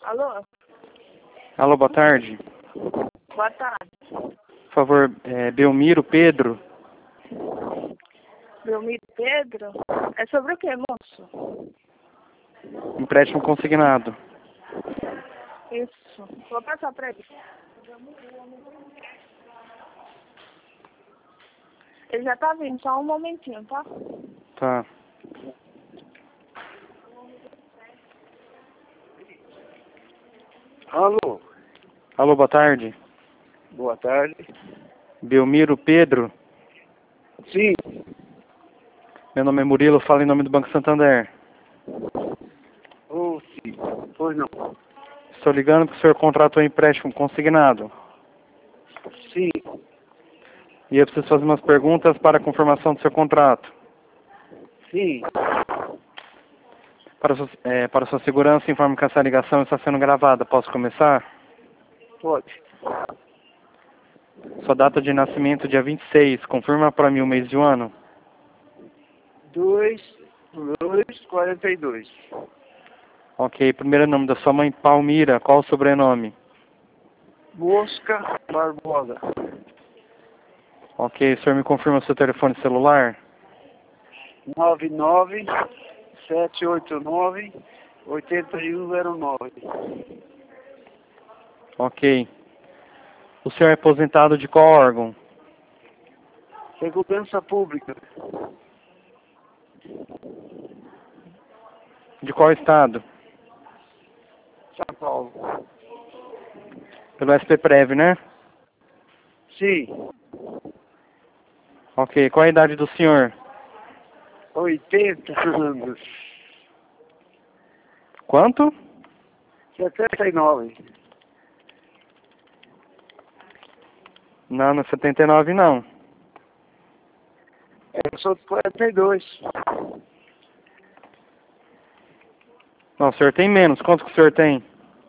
Alô? Alô, boa tarde. Boa tarde. Por favor, Belmiro Pedro. Belmiro Pedro? É sobre o que, moço? Empréstimo consignado. Isso. Vou passar pra ele. Ele já tá vindo, só um momentinho, tá? Tá. Alô, Alô, boa tarde. boa tarde. Belmiro Pedro. Sim, Meu nome é Murilo, falo em nome do Banco Santander. sim, pois não. Estou ligando porque o senhor contratou um empréstimo consignado. Sim, E eu preciso fazer umas perguntas para a confirmação do seu contrato. sim, Para sua segurança, informo que essa ligação está sendo gravada. Posso começar? pode. Sua data de nascimento, dia 26. Confirma para mim o mês e o ano. 2/2/42. Ok. Primeiro nome da sua mãe, Palmira. Qual o sobrenome? Mosca Barbosa. Ok. O senhor me confirma o seu telefone celular? 99789-8109. Ok. O senhor é aposentado de qual órgão? Segurança Pública. De qual estado? São Paulo. Pelo SPPrev, né? Sim, Ok. Qual a idade do senhor? 80 anos. Quanto? 79. Não, não é 79 não. Eu sou de 42. Não, o senhor tem menos. Quanto que o senhor tem?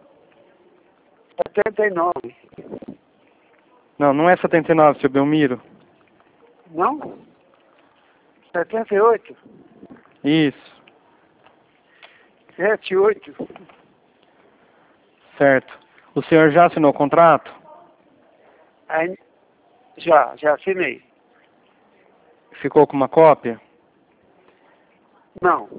79. Não, não é 79, seu Belmiro. Não? 78. Isso. 78. Certo. O senhor já assinou o contrato? Aí, já assinei. Ficou com uma cópia? Não.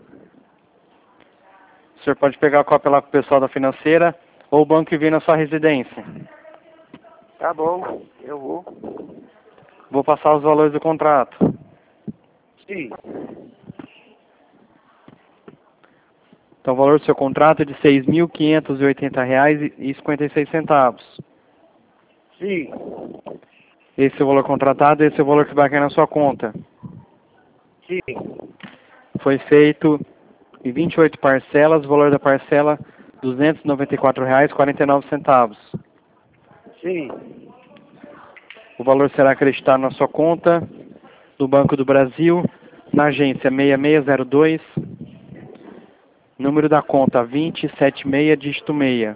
O senhor pode pegar a cópia lá com o pessoal da financeira ou o banco que vem na sua residência. Tá bom, eu vou. Vou passar os valores do contrato. Sim, Então, o valor do seu contrato é de R$ 6.580,56. sim, Esse é o valor contratado, esse é o valor que vai cair na sua conta. sim, Foi feito em 28 parcelas, o valor da parcela R$ 294,49. sim, O valor será acreditado na sua conta do Banco do Brasil, na agência 6602, número da conta 276, dígito 6.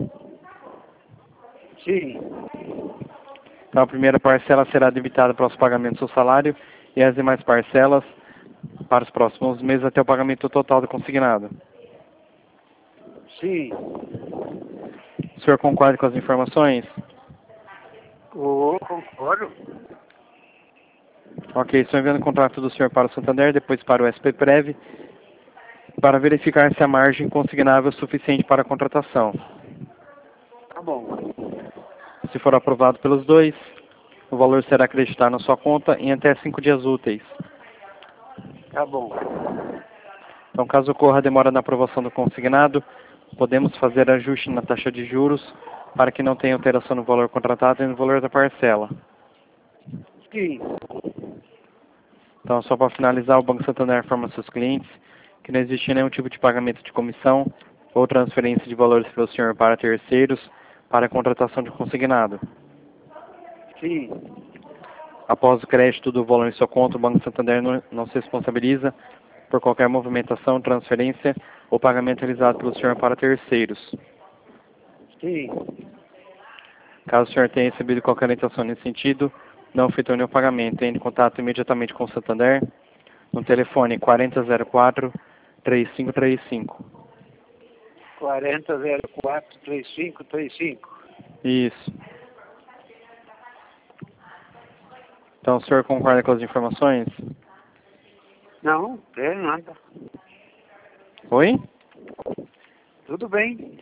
sim, Então, a primeira parcela será debitada para os pagamentos do seu salário e as demais parcelas para os próximos meses até o pagamento total do consignado. sim. O senhor concorda com as informações? Concordo. Ok, estou enviando o contrato do senhor para o Santander, depois para o SPPrev, para verificar se a margem consignável é suficiente para a contratação. Tá bom. Se for aprovado pelos dois, o valor será acreditado na sua conta em até 5 dias úteis. Tá bom. Então, caso ocorra demora na aprovação do consignado, podemos fazer ajuste na taxa de juros para que não tenha alteração no valor contratado e no valor da parcela. Sim, Então, só para finalizar, o Banco Santander informa seus clientes que não existe nenhum tipo de pagamento de comissão ou transferência de valores pelo senhor para terceiros para a contratação de consignado. sim, Após o crédito do valor em sua conta, o Banco Santander não se responsabiliza por qualquer movimentação, transferência ou pagamento realizado pelo senhor para terceiros. sim. Caso o senhor tenha recebido qualquer orientação nesse sentido, não efetue nenhum pagamento. Entre em contato imediatamente com o Santander no telefone 4004-3535. 40043535. Isso. Então o senhor concorda com as informações? Não, é nada. Oi? Tudo bem.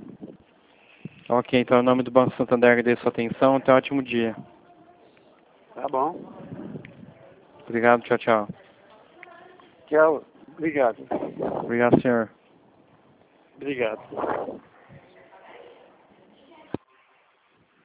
Ok, então em nome do Banco Santander agradeço a sua atenção. Tenha um ótimo dia. Tá bom. Obrigado, tchau, tchau. Tchau. Obrigado. Obrigado, senhor. Obrigado.